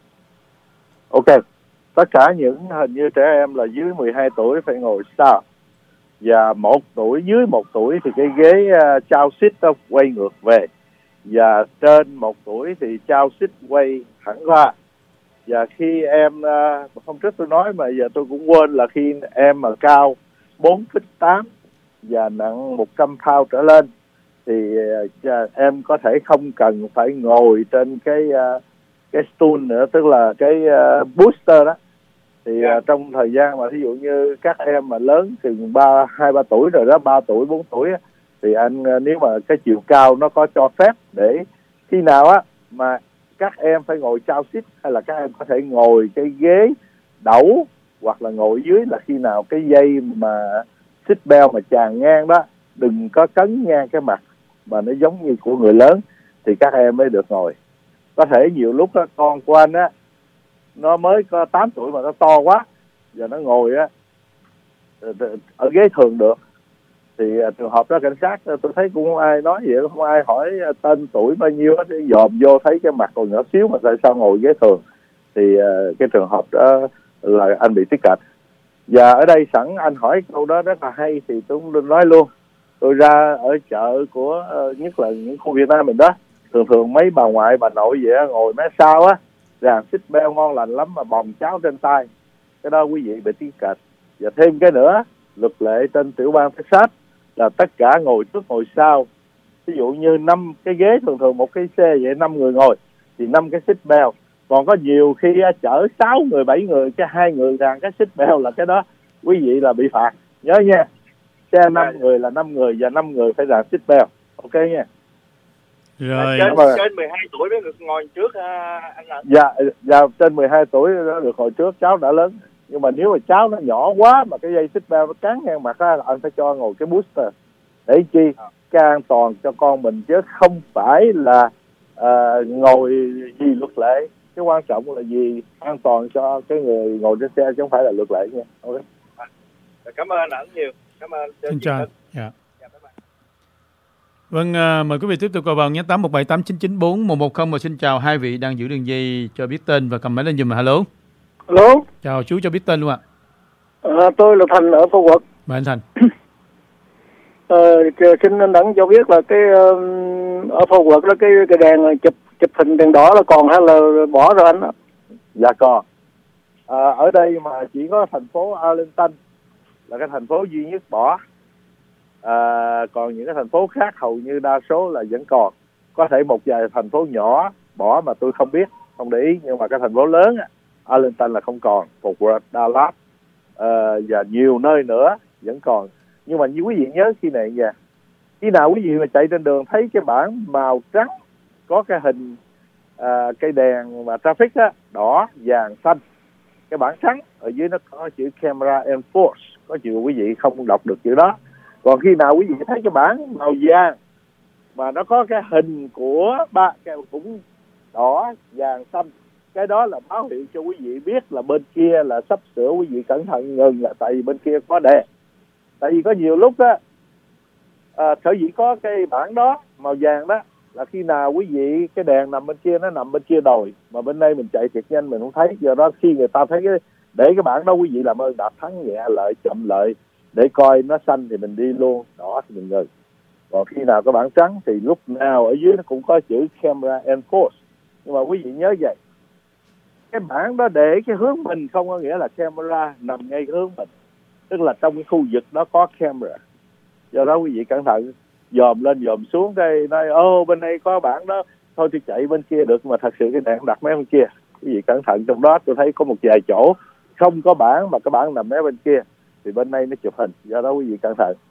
Ok. Tất cả những hình như trẻ em là dưới mười hai tuổi phải ngồi sau, và một tuổi dưới một tuổi thì cái ghế uh, child seat nó quay ngược về, và trên một tuổi thì child seat quay thẳng ra. Và khi em uh, hôm trước tôi nói mà giờ tôi cũng quên là khi em mà cao bốn phẩy tám và nặng một trăm pound trở lên thì uh, em có thể không cần phải ngồi trên cái uh, cái stool nữa, tức là cái uh, booster đó. Thì yeah. uh, trong thời gian mà ví dụ như các em mà lớn chừng ba hai ba tuổi rồi đó, ba tuổi bốn tuổi á, thì anh uh, nếu mà cái chiều cao nó có cho phép để khi nào á mà các em phải ngồi child seat hay là các em có thể ngồi cái ghế đẩu hoặc là ngồi dưới là khi nào cái dây mà seat belt mà tràn ngang đó đừng có cấn ngang cái mặt mà nó giống như của người lớn thì các em mới được ngồi. Có thể nhiều lúc đó, con của anh á nó mới có tám tuổi mà nó to quá và nó ngồi á ở ghế thường được thì trường hợp đó cảnh sát tôi thấy cũng không ai nói gì, không ai hỏi tên tuổi bao nhiêu hết, dòm vô thấy cái mặt còn nhỏ xíu mà tại sao ngồi ghế thường thì cái trường hợp đó là anh bị tiếp cận. Và ở đây sẵn anh hỏi câu đó rất là hay thì tôi cũng nói luôn. Tôi ra ở chợ của nhất là những khu Việt Nam mình đó, thường thường mấy bà ngoại bà nội vậy á, ngồi mé sau á, ràng xích beo ngon lành lắm mà bồng cháo trên tay, cái đó quý vị bị tiếp cận. Và thêm cái nữa, luật lệ trên tiểu bang Texas là tất cả ngồi trước ngồi sau. Ví dụ như năm cái ghế, thường thường một cái xe vậy năm người ngồi thì năm cái xích beo. Còn có nhiều khi chở sáu người bảy người cái hai người ràng cái xích beo là cái đó quý vị là bị phạt, nhớ nha. Xe năm người là năm người và năm người phải ràng xích beo, ok nha. Rồi. Trên, trên mười hai tuổi mới được ngồi trước anh ạ. Dạ, dạ, trên mười hai tuổi nó được ngồi trước, cháu đã lớn. Nhưng mà nếu mà cháu nó nhỏ quá mà cái dây xích beo nó cán ngang mặt á, anh phải cho ngồi cái booster. Để chi? cái an toàn cho con mình, chứ không phải là uh, ngồi vì luật lệ. Cái quan trọng là gì? An toàn cho cái người ngồi trên xe chứ không phải là luật lệ nha. Ok. À, cảm ơn anh nhiều. Cảm ơn. Xin chào. Dạ. Vâng, uh, mời quý vị tiếp tục gọi vào nhé, tám một bảy tám chín chín bốn một một không. Và xin chào hai vị đang giữ đường dây, cho biết tên và cầm máy lên giùm. Hello. Hello. Chào chú, cho biết tên luôn ạ. À, tôi là Thành ở Phú Quốc. Mời anh Thành. Ờ, xin anh Đặng cho biết là cái uh, ở Phú Quốc đó cái cái đèn chụp chụp hình đèn đỏ là còn hay là bỏ rồi anh? Dạ còn. À, ở đây mà chỉ có thành phố Arlington là cái thành phố duy nhất bỏ. À, còn những cái thành phố khác hầu như đa số là vẫn còn. Có thể một vài thành phố nhỏ bỏ mà tôi không biết, không để ý, nhưng mà cái thành phố lớn Arlington là không còn, Fort Worth, Dallas à, và nhiều nơi nữa vẫn còn. Nhưng mà như quý vị nhớ khi này nha, khi nào quý vị mà chạy trên đường thấy cái bảng màu trắng có cái hình à, cây đèn và traffic á, đỏ, vàng, xanh, cái bảng trắng ở dưới nó có chữ camera enforced, có chữ quý vị không đọc được chữ đó. Còn khi nào quý vị thấy cái bảng màu vàng mà nó có cái hình của ba cái cũng đỏ, vàng, xanh, cái đó là báo hiệu cho quý vị biết là bên kia là sắp sửa, quý vị cẩn thận ngừng, là tại vì bên kia có đèn. Tại vì có nhiều lúc á, à, sở dĩ có cái bảng đó màu vàng đó là khi nào quý vị cái đèn nằm bên kia, nó nằm bên kia đồi, mà bên đây mình chạy thiệt nhanh mình không thấy. Do đó khi người ta thấy cái để cái bảng đó, quý vị làm ơn đạp thắng nhẹ lợi, chậm lợi để coi nó xanh thì mình đi luôn, đỏ thì mình ngừng. Còn khi nào cái bảng trắng thì lúc nào ở dưới nó cũng có chữ camera enforced. Nhưng mà quý vị nhớ vậy, cái bảng đó để cái hướng mình không có nghĩa là camera nằm ngay cái hướng mình, tức là trong cái khu vực đó có camera. Do đó quý vị cẩn thận, dòm lên dòm xuống cái nói ô bên đây có bảng đó, thôi tôi chạy bên kia được, mà thật sự cái đèn đặt mấy bên kia. Quý vị cẩn thận, trong đó tôi thấy có một vài chỗ không có bảng mà cái bảng nằm mấy bên kia thì bên đây nó chụp hình. Do đó quý vị cẩn thận.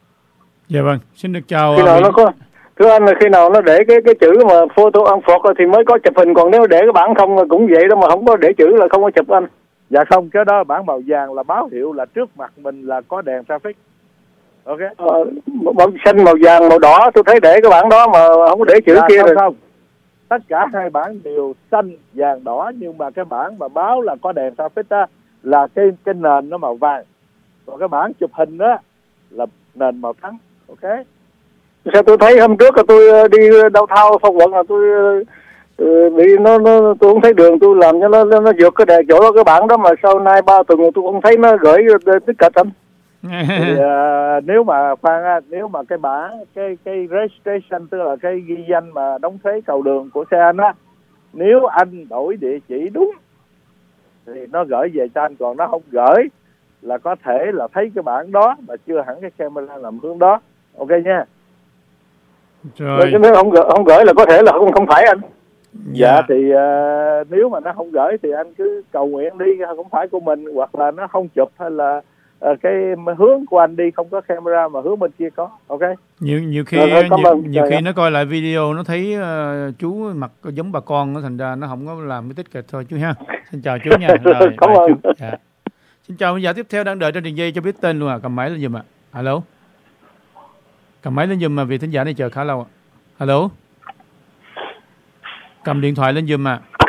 Dạ vâng, xin được chào. Khi nào nó có, thưa anh, là khi nào nó để cái cái chữ mà photo unforced thì mới có chụp hình, còn nếu để cái bảng không là cũng vậy đó, mà không có để chữ là không có chụp anh. Dạ không, cái đó bảng màu vàng là báo hiệu là trước mặt mình là có đèn traffic. Ok. Ờ, màu xanh, màu vàng, màu đỏ, tôi thấy để cái bảng đó mà không có để chữ dạ, kia không, rồi. Không, tất cả hai bảng đều xanh, vàng, đỏ, nhưng mà cái bảng mà báo là có đèn traffic đó là cái cái nền nó màu vàng, còn cái bảng chụp hình đó là nền màu trắng. Ok. Sao tôi thấy hôm trước là tôi đi đâu thao Phong Quận là tôi uh, bị nó, nó tôi không thấy đường, tôi làm cho nó nó, nó vượt cái đèn chỗ đó, cái bảng đó, mà sau nay ba tuần tôi không thấy nó gửi tất cả anh. Thì, uh, nếu mà khoan nếu mà cái bảng cái cái registration, tức là cái ghi danh mà đóng thuế cầu đường của xe anh á, nếu anh đổi địa chỉ đúng thì nó gửi về cho anh, còn nó không gửi là có thể là thấy cái bảng đó mà chưa hẳn cái camera nằm hướng đó. Ok nha. Rồi. Nếu không gửi, không gửi là có thể là không không phải anh. Dạ, dạ thì uh, nếu mà nó không gửi thì anh cứ cầu nguyện đi, không phải của mình, hoặc là nó không chụp, hay là uh, cái hướng của anh đi không có camera mà hướng bên kia có. Ok. Nhiều nhiều khi rồi, rồi, nhiều, ơn. nhiều Rồi, khi rồi. nó coi lại video nó thấy uh, chú mặt giống bà con, nó thành ra nó không có làm cái tích kịch thôi chú ha. Xin chào chú nha. Rồi, cảm ơn. dạ. Xin chào, giờ tiếp theo đang đợi trên đường dây, cho biết tên luôn à, cầm máy lên giùm ạ. À. Alo. Cầm máy lên giùm mà vì thính giả này chờ khá lâu ạ. À. Alo. Cầm điện thoại lên giùm ạ. À.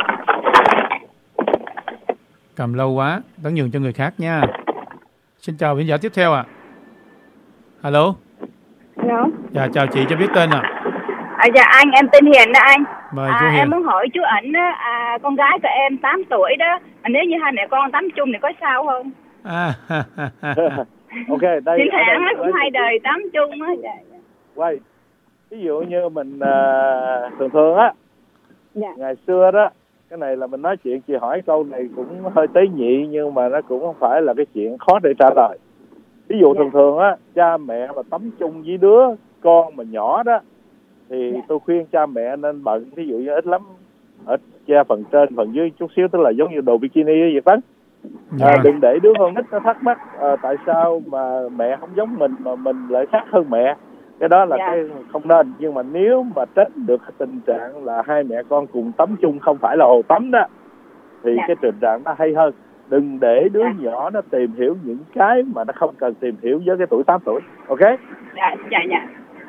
Cầm lâu quá, tấn nhường cho người khác nha. Xin chào thính giả tiếp theo ạ. À. Alo. Alo. Dạ chào chị, cho biết tên ạ. À. À, dạ anh, em tên Hiền đó anh. Mời à, chú Hiền. Em muốn hỏi chú ảnh đó, à, con gái của em tám tuổi đó, à, nếu như hai mẹ con tắm chung thì có sao không? À, ok, đây. Thỉnh thoảng nó cũng hai đời tắm chung á. Dạ. Quay. Ví dụ như mình uh, thường thường á, dạ. ngày xưa đó, cái này là mình nói chuyện, chị hỏi câu này cũng hơi tế nhị, nhưng mà nó cũng không phải là cái chuyện khó để trả lời. Ví dụ dạ. thường thường á, cha mẹ mà tắm chung với đứa con mà nhỏ đó, thì dạ. tôi khuyên cha mẹ nên bận, ví dụ như ít lắm ở che phần trên, phần dưới chút xíu, tức là giống như đồ bikini vậy Tấn. dạ. À, đừng để đứa con nít nó thắc mắc à, tại sao mà mẹ không giống mình mà mình lại khác hơn mẹ. Cái đó là dạ. cái không nên. Nhưng mà nếu mà tránh được cái tình trạng là hai mẹ con cùng tắm chung, không phải là hồ tắm đó, thì dạ. cái tình trạng nó hay hơn. Đừng để đứa dạ. nhỏ nó tìm hiểu những cái mà nó không cần tìm hiểu với cái tuổi tám tuổi. Ok? Dạ, dạ, dạ.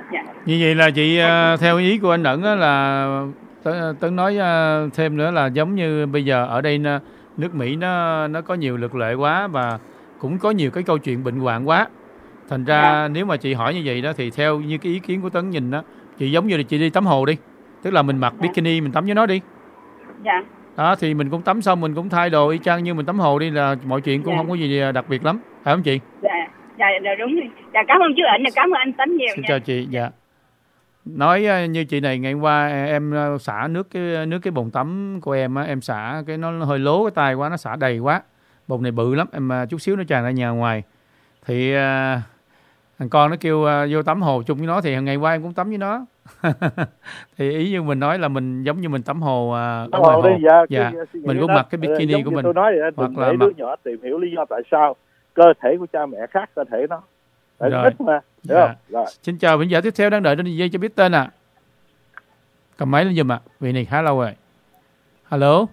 Dạ. Như vậy là chị uh, theo ý của anh Ẩn á, là Tấn, Tấn nói uh, thêm nữa là giống như bây giờ ở đây uh, nước Mỹ nó nó có nhiều luật lệ quá và cũng có nhiều cái câu chuyện bệnh hoạn quá. Thành ra Dạ. nếu mà chị hỏi như vậy đó thì theo như cái ý kiến của Tấn nhìn đó, chị giống như là chị đi tắm hồ đi. Tức là mình mặc Dạ. bikini mình tắm với nó đi. Dạ. Đó thì mình cũng tắm xong mình cũng thay đồ y chang như mình tắm hồ đi là mọi chuyện cũng Dạ. không có gì đặc biệt lắm. Phải không chị? Dạ. Dạ, dạ đúng. Dạ cảm ơn chú Ảnh, cảm ơn anh Tấn nhiều Xin nha. chào chị. Dạ. Nói uh, như chị này ngày hôm qua em uh, xả nước cái nước cái bồn tắm của em á, em xả cái nó hơi lố cái tay quá, nó xả đầy quá. Bồn này bự lắm, em uh, chút xíu nó tràn ra nhà ngoài. Thì uh, thằng con nó kêu uh, vô tắm hồ chung với nó thì ngày qua em cũng tắm với nó. Thì ý như mình nói là mình giống như mình tắm hồ uh, ở Tắm ngoài hồ hồ. đi, dạ, Dạ. cái- cái- Mình cũng đó. mặc cái Ờ, bikini giống của như mình. tôi nói vậy đó, đừng Hoặc là để mặc đứa nhỏ tìm hiểu lý do tại sao cơ thể của cha mẹ khác cơ thể nó. Tại nó Rồi. ít mà, hiểu Dạ. không? Rồi. Xin chào khán giả tiếp theo đang đợi trên dây cho biết tên ạ. À. Cầm máy lên giùm ạ. À. Vị này khá lâu rồi. Hello.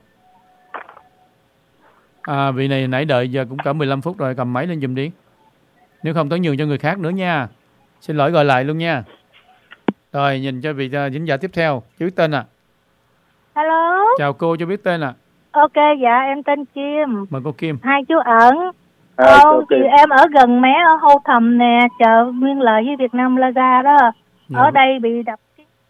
À, vị này nãy đợi giờ cũng cả mười lăm phút rồi, cầm máy lên giùm đi. Nếu không Tấn nhường cho người khác nữa nha. Xin lỗi gọi lại luôn nha. Rồi nhìn cho vị uh, diễn giả tiếp theo, cho biết tên ạ. À. Hello. Chào cô, cho biết tên ạ. À. Ok, dạ em tên Kim. Mời cô Kim. Hai chú Ẩn. À, Ờ, ok. thì em ở gần mé ở Hâu Thầm nè, chợ Nguyên Lợi với Việt Nam Plaza đó. Dạ. Ở đây bị đập.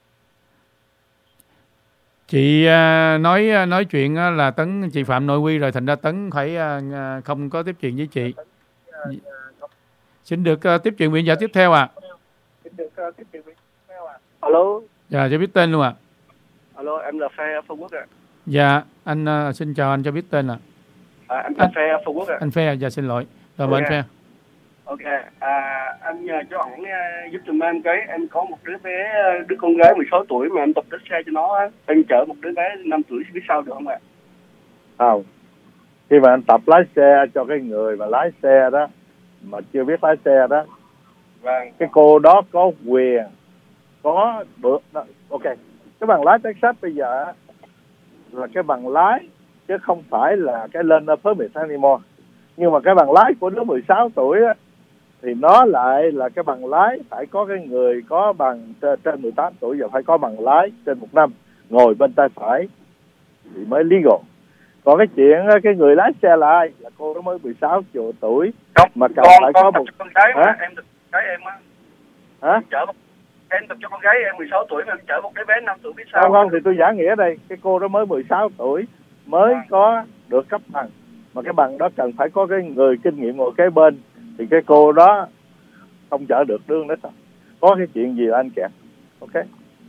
Chị uh, nói uh, nói chuyện uh, là Tấn chị phạm nội quy rồi, thành ra Tấn phải uh, không có tiếp chuyện với chị. Xin được uh, tiếp chuyện viện giả tiếp theo ạ. À. Alo. Dạ, cho biết tên luôn ạ. À. Alo, em là Phe Phú Quốc ạ. À. Dạ, anh uh, xin chào anh cho biết tên ạ. À, em là Phe Phú Quốc ạ. À. Anh Phe, dạ xin lỗi. Rồi mời Okay. anh Phe. Ok, à, anh nhờ chú ổng uh, giúp giùm em cái, em có một đứa bé, đứa con gái mười sáu tuổi mà em tập lái xe cho nó á. Em chở một đứa bé năm tuổi phía sau được không ạ? Không. Khi mà anh tập lái xe cho cái người mà lái xe đó mà chưa biết lái xe đó, Vâng. cái cô đó có quyền có được đó. Ok, cái bằng lái Texas bây giờ là cái bằng lái chứ không phải là cái learner permit anymore. Nhưng mà cái bằng lái của đứa mười sáu tuổi á, thì nó lại là cái bằng lái phải có cái người có bằng trên mười tám tuổi và phải có bằng lái trên một năm ngồi bên tay phải thì mới legal. Còn cái chuyện cái người lái xe là ai? Là cô đó mới mười sáu tuổi mà cần Con, phải con có tập một cho con gái mà, hả? em tập gái em á. Hả? Chở một, em tập cho con gái em mười sáu tuổi mà em chở một đứa bé năm tuổi phía sau. Không không thì tôi giả nghĩa đây, cái cô đó mới mười sáu tuổi mới có được cấp bằng, mà cái bằng đó cần phải có cái người kinh nghiệm ngồi kế bên thì cái cô đó không chở được đương đó sao? Có cái chuyện gì là anh kẹt. Ok.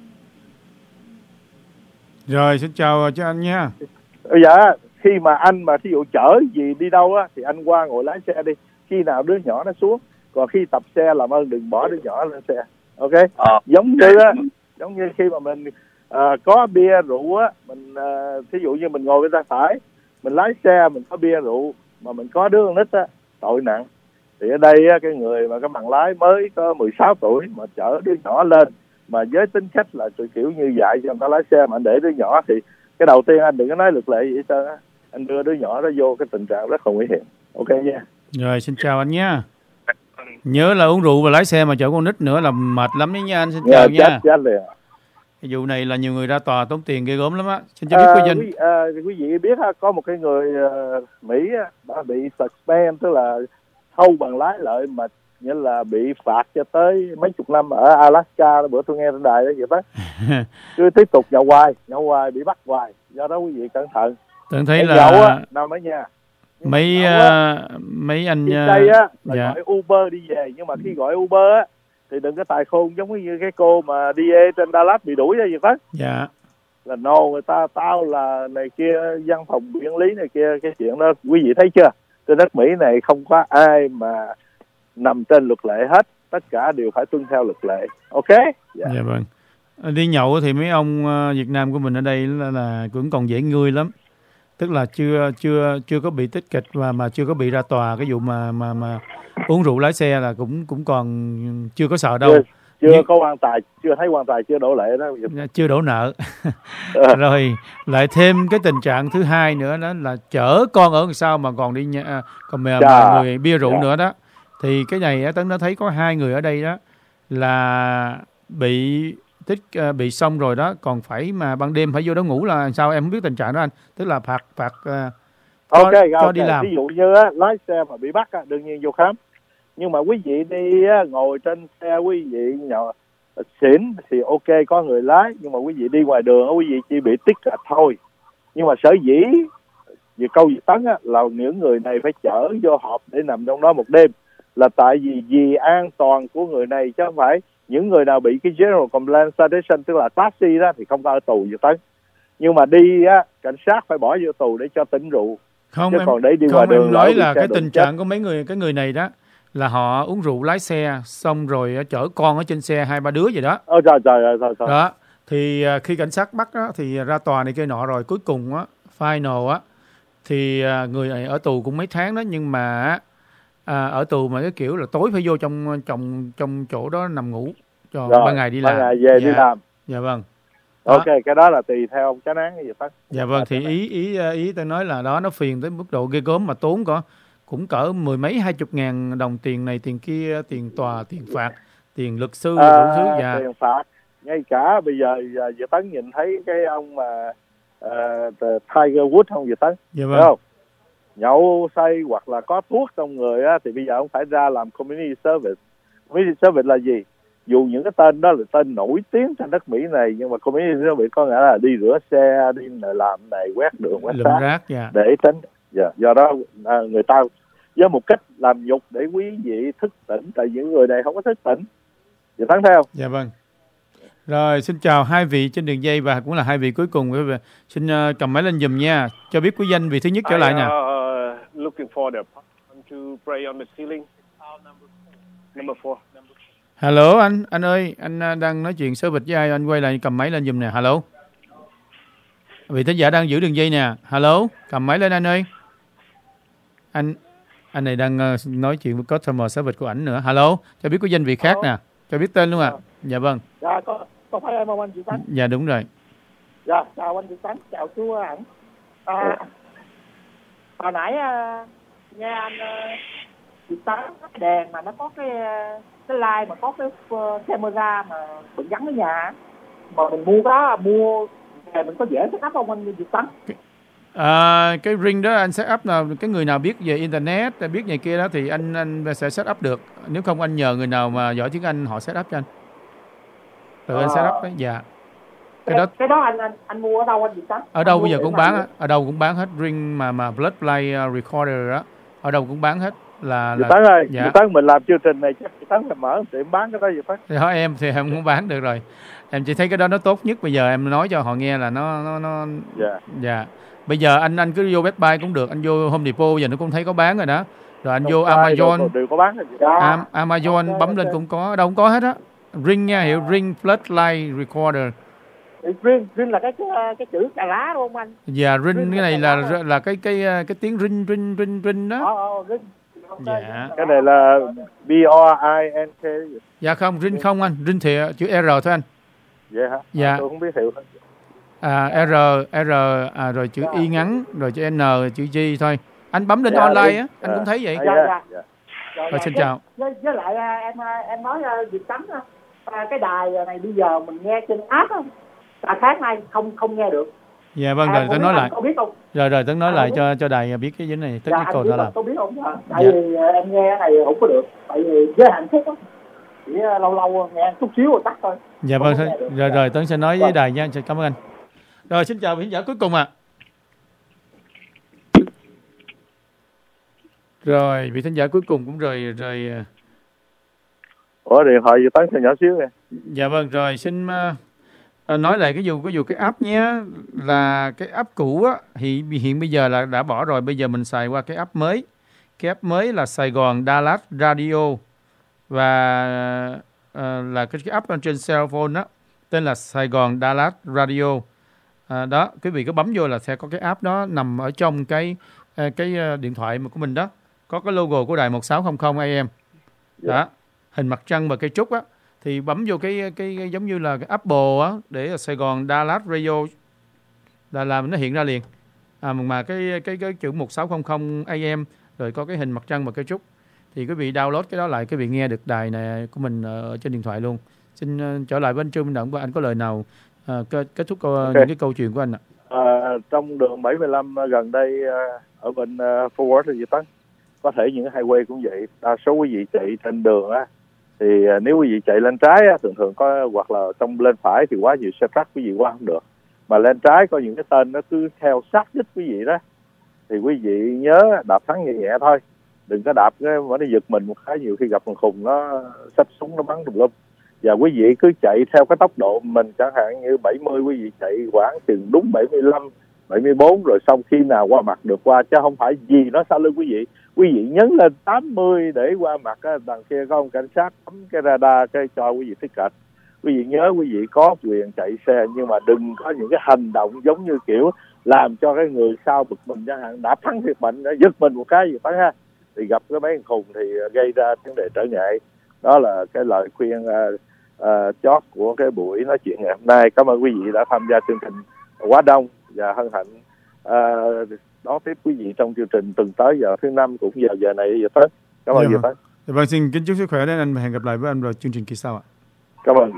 Rồi xin chào cho anh nha. Bây giờ khi mà anh mà thí dụ chở gì đi đâu á thì anh qua ngồi lái xe đi. Khi nào đứa nhỏ nó xuống, còn khi tập xe làm ơn đừng bỏ đứa nhỏ lên xe. Ok. Ờ. Giống như á, giống như khi mà mình uh, có bia rượu á, mình uh, thí dụ như mình ngồi bên tay phải, mình lái xe mình có bia rượu mà mình có đứa con nít á, tội nặng. Thì ở đây á, cái người mà cái bằng lái mới có mười sáu tuổi mà chở đứa nhỏ lên mà với tính cách là sự kiểu như dạy cho người ta lái xe mà anh để đứa nhỏ thì cái đầu tiên anh đừng có nói luật lệ gì hết trơn á, anh đưa đứa nhỏ đó vô cái tình trạng rất là nguy hiểm. Ok nha. Rồi xin chào anh nha. Nhớ là uống rượu và lái xe mà chở con nít nữa là mệt lắm đấy nha anh. Xin chào yeah, nha. Chết, chết liền. Cái vụ này là nhiều người ra tòa tốn tiền ghê gớm lắm á. Xin cho biết à, quý danh. quý, à, quý vị biết ha, có một cái người uh, Mỹ á, đã bị suspend, tức là thâu bằng lái lợi mà nghĩa là bị phạt cho tới mấy chục năm ở Alaska. Bữa tôi nghe trên đài đó vậy đó. Cứ tiếp tục nhậu hoài, nhậu hoài bị bắt hoài. Do đó quý vị cẩn thận. Tôi thấy cái là nhậu á, nào đó nha. mấy uh, mấy anh uh, đây á là dạ. gọi Uber đi về, nhưng mà khi gọi Uber á thì đừng có tài khôn giống như cái cô mà đê a trên Dallas bị đuổi ra vậy đó. Dạ. Là no, người ta tao là này kia, văn phòng biện lý này kia, cái chuyện đó quý vị thấy chưa? Trên đất Mỹ này không có ai mà nằm trên luật lệ hết, tất cả đều phải tuân theo luật lệ. Ok? Dạ, dạ vâng. Đi nhậu thì mấy ông Việt Nam của mình ở đây là, là cũng còn dễ ngươi lắm. Tức là chưa chưa chưa có bị tích kịch và mà chưa có bị ra tòa. Cái vụ mà mà mà uống rượu lái xe là cũng cũng còn chưa có sợ đâu. Chưa, chưa Nhưng... có quan tài, chưa thấy quan tài chưa đổ lệ đó. Chưa đổ nợ. Rồi lại thêm cái tình trạng thứ hai nữa đó là chở con ở sau mà còn đi nhà, còn mà, mà người bia rượu yeah. nữa đó. Thì cái này Tấn đã thấy có hai người ở đây đó là bị tích uh, bị xong rồi đó, còn phải mà ban đêm phải vô đó ngủ là sao em không biết tình trạng đó anh, tức là phạt phạt uh, ok, cho, cho okay. đi làm. Ví dụ như á, lái xe mà bị bắt á, đương nhiên vô khám. Nhưng mà quý vị đi á, ngồi trên xe quý vị nhỏ xỉn thì ok có người lái, nhưng mà quý vị đi ngoài đường quý vị chỉ bị tích là thôi. Nhưng mà sở dĩ về câu Việt Tấn á, là những người này phải chở vô họp để nằm trong đó một đêm, là tại vì vì an toàn của người này, chứ không phải những người nào bị cái general complaint citation tức là class C đó thì không có ở tù Việt Tấn. Nhưng mà đi á, cảnh sát phải bỏ vô tù để cho tỉnh rượu. Không chứ em, còn để đi không ngoài đường em nói là cái tình trạng chết. của mấy người cái người này đó là họ uống rượu lái xe xong rồi chở con ở trên xe hai ba đứa vậy đó. Ôi trời trời ơi, trời trời. Đó thì khi cảnh sát bắt đó, thì ra tòa này kia nọ rồi cuối cùng á final á thì người này ở tù cũng mấy tháng đó, nhưng mà à, ở tù mà cái kiểu là tối phải vô trong trong trong chỗ đó nằm ngủ, cho rồi, ban ngày đi làm. Ban ngày về dạ. đi làm. Dạ vâng. Đó. Ok, cái đó là tùy theo ông chánh án cái gì tất. Dạ vâng, thì ý ý ý tôi nói là đó nó phiền tới mức độ ghê gớm mà tốn có cũng cỡ mười mấy hai chục ngàn đồng tiền này tiền kia, tiền tòa, tiền phạt, tiền luật sư, à, đủ thứ. Dạ. Tiền phạt, ngay cả bây giờ Việt Tấn nhìn thấy cái ông mà uh, Tiger Woods không Việt Tấn, dạ vâng. Không? Nhậu say hoặc là có thuốc trong người á, thì bây giờ ông phải ra làm community service. Community service là gì? Dù những cái tên đó là tên nổi tiếng trên đất Mỹ này, nhưng mà community service có nghĩa là đi rửa xe, đi làm này, quét đường, quét rác, rác dạ. để tránh. Dạ, do đó à, người ta với một cách làm nhục để quý vị thức tỉnh, tại những người này không có thức tỉnh. Dạ Thắng theo. Dạ vâng. Rồi xin chào hai vị trên đường dây và cũng là hai vị cuối cùng. Xin uh, cầm máy lên giùm nha, cho biết quý danh vị thứ nhất trở lại nè. I, uh, looking for the to pray on the ceiling. Number four. Hello anh, anh ơi, anh đang nói chuyện sơ vịch với ai, anh quay lại cầm máy lên giùm nè. Hello. Vị thính giả đang giữ đường dây nè. Hello, cầm máy lên anh ơi. Anh anh này đang uh, nói chuyện với customer service của ảnh nữa. Hello, cho biết có danh vị khác nè, cho biết tên luôn ạ. À. Dạ vâng. Dạ có có phải em không anh Việt Tấn? Dạ đúng rồi. Dạ chào anh Việt Tấn, chào chú ảnh. À, hồi nãy uh, nghe anh uh, Việt Tấn tắt đèn mà nó có cái uh, cái light mà có cái uh, camera mà mình gắn ở nhà mà mình mua đó mua về mình có dễ set up không anh Việt Tấn? À, cái ring đó anh set up nào, cái người nào biết về internet, biết này kia đó thì anh anh sẽ set up được. Nếu không anh nhờ người nào mà giỏi tiếng Anh họ set up cho anh. Tự à. anh set up đó, dạ. Cái, cái đó cái đó anh anh anh mua ở đâu anh Việt Tấn? Ở đâu bây giờ cũng bán, ở đâu cũng bán hết ring mà mà blood play recorder đó, ở đâu cũng bán hết. Là, là Tấn ơi, dạ. Tấn mình làm chương trình này chắc Tấn phải mở tiệm bán cái đó gì Tấn. Thì hỏi em thì em không bán được rồi. Em chỉ thấy cái đó nó tốt nhất, bây giờ em nói cho họ nghe là nó nó nó dạ. Dạ. Bây giờ anh anh cứ vô Best Buy cũng được, anh vô Home Depot giờ nó cũng thấy có bán rồi đó. Rồi anh vô Amazon, đều có bán Am, Amazon okay, bấm okay. lên cũng có, đâu cũng có hết á. Ring nha, hiệu Ring Floodlight Recorder. Ring, ring là cái cái, cái chữ cà lá đúng không anh? Dạ, ring, ring cái này là là, là cái cái cái tiếng ring ring ring ring đó. Ờ, uh, ring. Okay. Dạ. Cái này là B O I N K. Dạ không, ring không anh, ring thì chữ R thôi anh. Vậy hả? Dạ. À, tôi không biết hiệu thôi. À, R, R, à, rồi chữ Y ngắn, rồi chữ N, chữ G thôi. Anh bấm lên dạ, online á, anh dạ. cũng thấy vậy. Dạ, dạ. dạ. Rồi, rồi xin chào. Với, với lại em em nói Việt Tấn cái đài này bây giờ mình nghe trên app á, là khác nay không không nghe được. Dạ vâng, rồi tôi nói lại. Biết không? Rồi rồi tôi nói lại cho cho đài biết cái vấn này, tất dạ, cái cô ta làm. Tôi biết không? Tại dạ. vì em nghe cái này không có được, tại vì giới hạn phút á. Chỉ lâu lâu nghe chút xíu rồi tắt thôi. Dạ vâng, thôi. rồi rồi Tấn sẽ nói với đài nha, cảm ơn anh. Rồi xin chào khán giả cuối cùng ạ. À. Rồi vị khán giả cuối cùng cũng rồi rồi. Ủa điện thoại gì Tấn sẽ nhỏ xíu kìa. Dạ vâng, rồi xin uh, nói lại cái dù cái dù cái app nhé, là cái app cũ á thì hiện bây giờ là đã bỏ rồi, bây giờ mình xài qua cái app mới. Cái app mới là Sài Gòn Dallas Radio và uh, là cái, cái app trên cell phone đó, tên là Sài Gòn Dallas Radio. À, đó, quý vị cứ bấm vô là sẽ có cái app đó nằm ở trong cái cái điện thoại của mình đó, có cái logo của đài một sáu không không A M đó, yeah. hình mặt trăng và cây trúc á, thì bấm vô cái cái, cái giống như là cái Apple á, để là Sài Gòn Dallas Radio là làm nó hiện ra liền. À, mà cái cái cái chữ một sáu không không A M rồi có cái hình mặt trăng và cây trúc, thì quý vị download cái đó lại, quý vị nghe được đài này của mình ở trên điện thoại luôn. Xin uh, trở lại với anh Trương Minh Đẳng và anh có lời nào uh, kết, kết thúc uh, okay. những cái câu chuyện của anh ạ? À, trong đường bảy mươi lăm gần đây uh, ở bên uh, Fort Worth thì Tấn có thể những cái highway cũng vậy. Đa số quý vị chạy trên đường á thì uh, nếu quý vị chạy lên trái á, thường thường có hoặc là trong lên phải thì quá nhiều xe truck quý vị qua không được. Mà lên trái có những cái tên nó cứ theo sát đích quý vị đó thì quý vị nhớ đạp thắng nhẹ nhẹ thôi, đừng có đạp cái mà nó giật mình một cái, nhiều khi gặp thằng khùng nó xách súng nó bắn tùm lum. Và quý vị cứ chạy theo cái tốc độ mình, chẳng hạn như bảy mươi quý vị chạy khoảng chừng đúng bảy mươi lăm, bảy mươi bốn rồi xong khi nào qua mặt được qua, chứ không phải gì nó sau lưng quý vị. Quý vị nhấn lên tám mươi để qua mặt á, đằng kia có ông cảnh sát bấm cái radar cái cho quý vị tiếp cận. Quý vị nhớ quý vị có quyền chạy xe nhưng mà đừng có những cái hành động giống như kiểu làm cho cái người sau bực mình, chẳng hạn đạp thắng thiệt mạnh giật mình một cái gì đó ha, thì gặp cái mấy khùng thì gây ra vấn đề trở ngại. Đó là cái lời khuyên uh, uh, chót của cái buổi nói chuyện ngày hôm nay. Cảm ơn quý vị đã tham gia chương trình quá đông và hân hạnh uh, đón tiếp quý vị trong chương trình tuần tới giờ thứ năm cũng vào giờ này giờ tới. Cảm ơn. Dạ vâng. Vâng, xin kính chúc sức khỏe đến anh và hẹn gặp lại với anh vào chương trình kỳ sau ạ. Cảm ơn.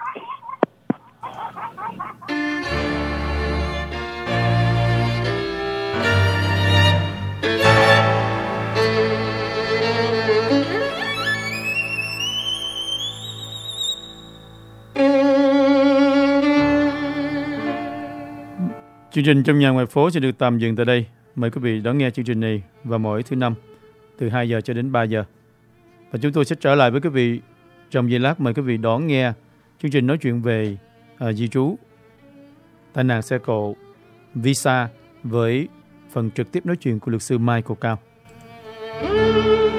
Chương trình Trong Nhà Ngoài Phố sẽ được tạm dừng tại đây. Mời quý vị đón nghe chương trình này vào mỗi thứ năm từ hai giờ cho đến ba giờ. Và chúng tôi sẽ trở lại với quý vị trong giây lát. Mời quý vị đón nghe chương trình nói chuyện về uh, di trú, tai nạn xe cộ, visa với phần trực tiếp nói chuyện của luật sư Michael Cao.